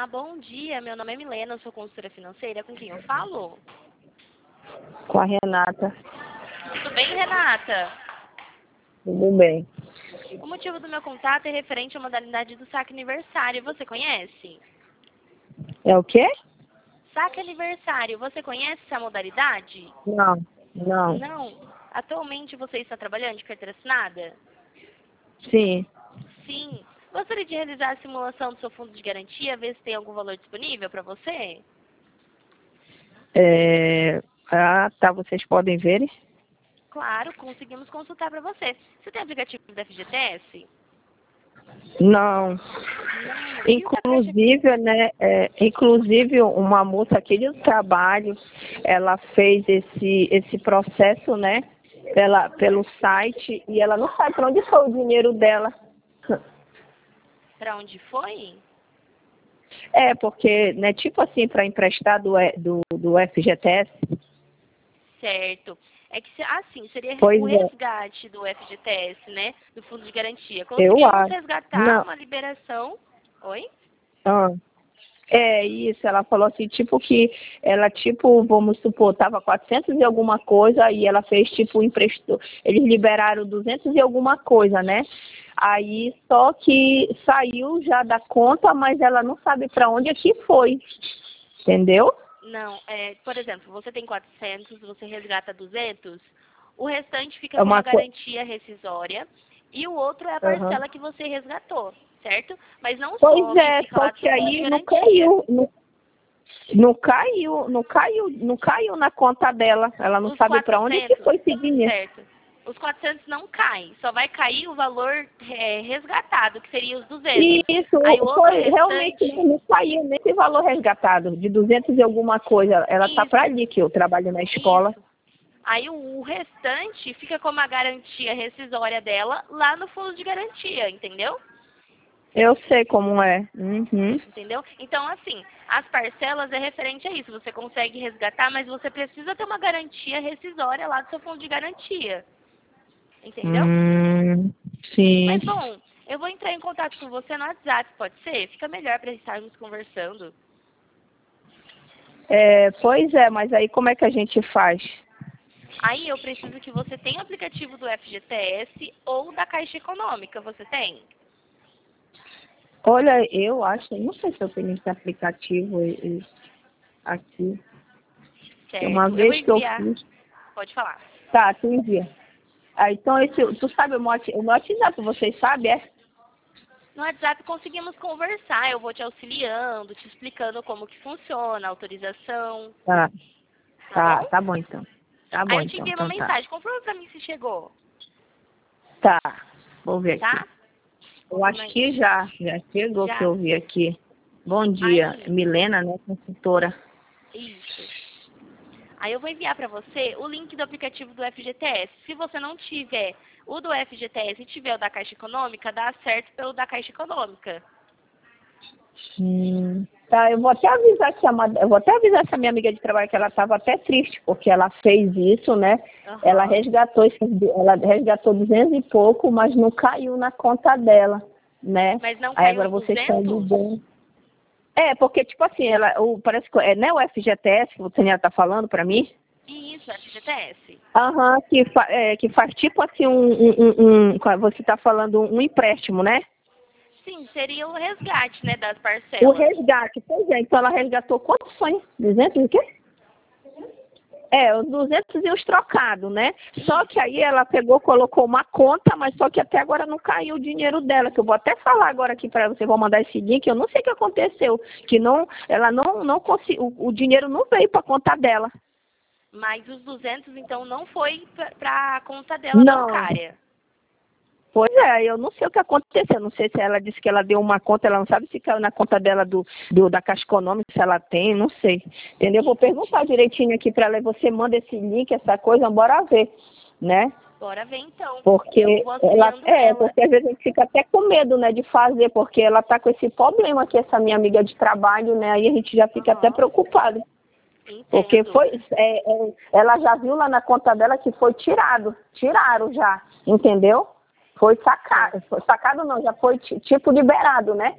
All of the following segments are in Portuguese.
Olá, bom dia. Meu nome é Milena, eu sou consultora financeira. Com quem eu falo? Com a Renata. Tudo bem, Renata? Tudo bem. O motivo do meu contato é referente à modalidade do saque aniversário. Você conhece? É o quê? Saque aniversário. Você conhece essa modalidade? Não, não. Não. Atualmente você está trabalhando de carteira assinada? Sim. Sim. Gostaria de realizar a simulação do seu fundo de garantia, ver se tem algum valor disponível para você? Tá, vocês podem ver? Claro, conseguimos consultar para você. Você tem aplicativo da FGTS? Não. Não. E o da Caixa? Inclusive, né, inclusive uma moça aqui do trabalho, ela fez esse processo, né, pelo site, e ela não sabe para onde foi o dinheiro dela. Para onde foi? Porque, né, tipo assim, para emprestar do FGTS. Certo. É que, assim, seria Pois o é, resgate do FGTS, né? Do Fundo de Garantia. eu Conseguimos acho. resgatar Não. uma liberação. Oi? Ah. É isso, ela falou assim, tipo que ela, tipo, vamos supor, tava 400 e alguma coisa e ela fez, tipo, emprestou, eles liberaram 200 e alguma coisa, né? Aí só que saiu já da conta, mas ela não sabe para onde é que foi, entendeu? Não, por exemplo, você tem 400, você resgata 200, o restante fica É como a uma coisa. garantia rescisória e o outro é a Uhum. parcela que você resgatou, certo? Mas não Pois some, é, fica só lá do que seu fundo de aí não garantia. caiu, não caiu na conta dela. Ela não Os sabe para onde que 400, foi esse dinheiro. certo. Os 400 não caem, só vai cair o valor resgatado, que seria os 200. Isso, Aí o outro foi realmente restante, não saiu nesse valor resgatado, de 200 e alguma coisa. Ela tá para isso, ali, que eu trabalho na escola. isso. Aí o restante fica como a garantia rescisória dela lá no fundo de garantia, entendeu? Eu sei como é. Uhum. Entendeu? Então, assim, as parcelas é referente a isso. Você consegue resgatar, mas você precisa ter uma garantia rescisória lá do seu fundo de garantia. Entendeu? Sim. Mas, bom, eu vou entrar em contato com você no WhatsApp, pode ser? Fica melhor para estarmos conversando. Pois é, mas aí como é que a gente faz? Aí eu preciso que você tenha o aplicativo do FGTS ou da Caixa Econômica. Você tem? Olha, eu acho, não sei se eu tenho esse aplicativo aqui. Tem uma Certo. Eu vou vez que eu enviar. fiz. Pode falar. Tá, tu envia. Então, tu sabe o meu WhatsApp, vocês sabem, é? No WhatsApp conseguimos conversar. Eu vou te auxiliando, te explicando como que funciona a autorização. Tá, Tá bom? tá bom então. Tá Aí bom eu te então, enviei uma então tá. mensagem. Comprova pra mim se chegou. Tá, vou ver aqui. Tá? Eu acho que já chegou que Já. eu vi aqui. Bom dia, Aí, Milena, né, consultora. isso. Aí eu vou enviar para você o link do aplicativo do FGTS. Se você não tiver o do FGTS e tiver o da Caixa Econômica, dá certo pelo da Caixa Econômica. Tá, eu vou até avisar essa minha amiga de trabalho que ela estava até triste, porque ela fez isso, né? Ela Aham. resgatou 200 e pouco, mas não caiu na conta dela, né? Mas não Aí caiu agora os vocês estão 200? ligando. Porque, tipo assim, parece que é, né, o FGTS que você está falando para mim? Isso, FGTS. Aham, que faz tipo assim você está falando um empréstimo, né? Sim, seria o resgate, né, das O parcelas. resgate, pois é, então ela resgatou quantos foi? 200 e o quê? Os 200 e os trocados, né? Só que Isso. aí ela pegou, colocou uma conta, mas só que até agora não caiu o dinheiro dela, que eu vou até falar agora aqui para você, vou mandar esse link, eu não sei o que aconteceu, que não, ela não conseguiu, o dinheiro não veio para a conta dela. Mas os 200, então, não foi para a conta dela Não. bancária. Pois é, eu não sei o que aconteceu. Não sei se ela disse que ela deu uma conta, ela não sabe se caiu na conta dela da Caixa Econômica, se ela tem, não sei. Entendeu? Vou perguntar direitinho aqui para ela e você manda esse link, essa coisa, bora ver, né? Bora ver, então. Porque Eu vou auxiliando ela. porque às vezes a gente fica até com medo, né, de fazer, porque ela tá com esse problema aqui, essa minha amiga de trabalho, né? Aí a gente já fica até Aham. preocupado. Porque Entendo. ela já viu lá na conta dela que foi tiraram já, entendeu? Foi sacado não, já foi tipo liberado, né?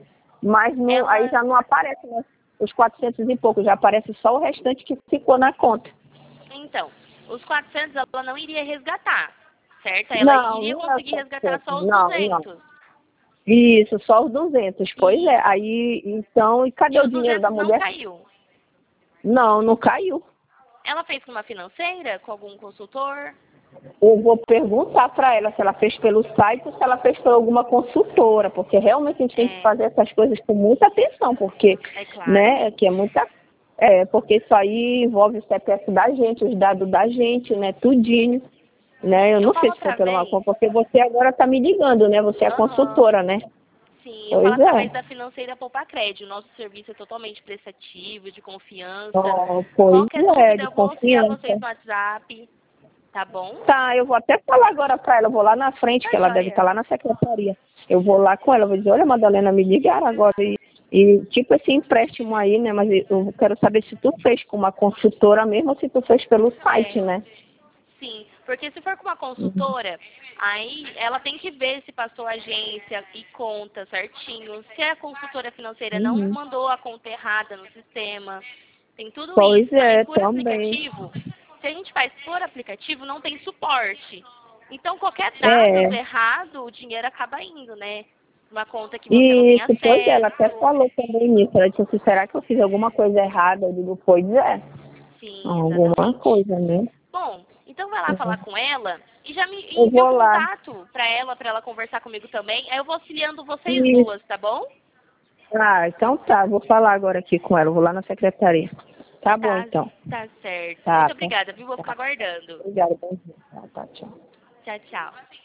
Mas não, aí já não aparece, né, os 400 e pouco, já aparece só o restante que ficou na conta. Então, os 400 ela não iria resgatar, certo? Ela Não, iria não é conseguir resgatar 400, só os não, não. 200. Isso, só os 200, pois Isso. é. Aí, então, e cadê E o os dinheiro da 200 não mulher? caiu. Não, não caiu. Ela fez com uma financeira, com algum consultor? Eu vou perguntar para ela se ela fez pelo site ou se ela fez por alguma consultora, porque realmente a gente tem que É, fazer essas coisas com muita atenção, porque, é claro. né, que é muita. Porque isso aí envolve o CPF da gente, os dados da gente, né, tudinho. Né? Eu Eu não falo sei se foi outra pela uma vez. conta, porque você agora está me ligando, né? Você é a Aham. consultora, né? Sim, eu falo Pois é. através da financeira Poupa Crédito. O nosso serviço é totalmente prestativo, de confiança. Oh, pois Qualquer é, dúvida, de eu vou auxiliar vocês confiança. no WhatsApp, tá bom? Tá, eu vou até falar agora para ela, eu vou lá na frente, que Tá ela deve estar joia. lá na secretaria. Eu vou lá com ela, vou dizer, olha, Madalena, me ligaram agora e tipo esse empréstimo aí, né? Mas eu quero saber se tu fez com uma consultora mesmo ou se tu fez pelo site, É, né? sim. Porque se for com uma Uhum. consultora, aí ela tem que ver se passou agência e conta certinho. Se a consultora financeira não Uhum. mandou a conta errada no sistema. Tem tudo Pois isso. E é, por também. aplicativo, se a gente faz por aplicativo, não tem suporte. Então, qualquer dados É, errado, o dinheiro acaba indo, né? Uma conta que você não tem isso, pois é, ela até acesso. falou também nisso. Ela disse assim, será que eu fiz alguma coisa errada? Eu digo, pois é, Sim, alguma exatamente. coisa, né? Bom, então vai lá falar com ela e já me Eu envia o vou lá. contato para ela conversar comigo também. Aí eu vou auxiliando vocês Isso. duas, tá bom? Ah, então tá, vou falar agora aqui com ela, vou lá na secretaria. Tá bom, Tá, então. tá certo. Muito Tá, tá. obrigada, viu? Vou ficar Tá. aguardando. Obrigada, bom dia. Tá, tá, tchau. Tchau, tchau.